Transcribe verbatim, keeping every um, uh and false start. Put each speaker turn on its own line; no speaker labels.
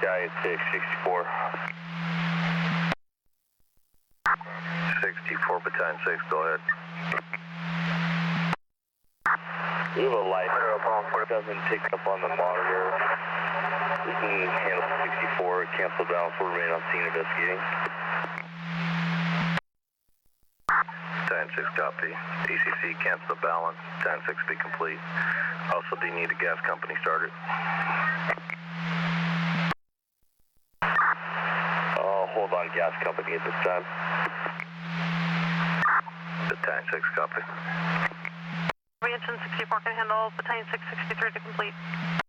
Sky six sixty-four.
sixty-four, Battalion six, go ahead.
We have a light that doesn't pick up on the monitor. We can handle sixty-four, cancel down for remain on scene investigating.
Battalion six, copy. E C C, cancel the balance. Battalion six, be complete. Also, do you need a gas company started?
Uh, hold on, gas company at this time.
Battalion six, copy.
Engine sixty-four can handle Battalion six sixty-three to complete.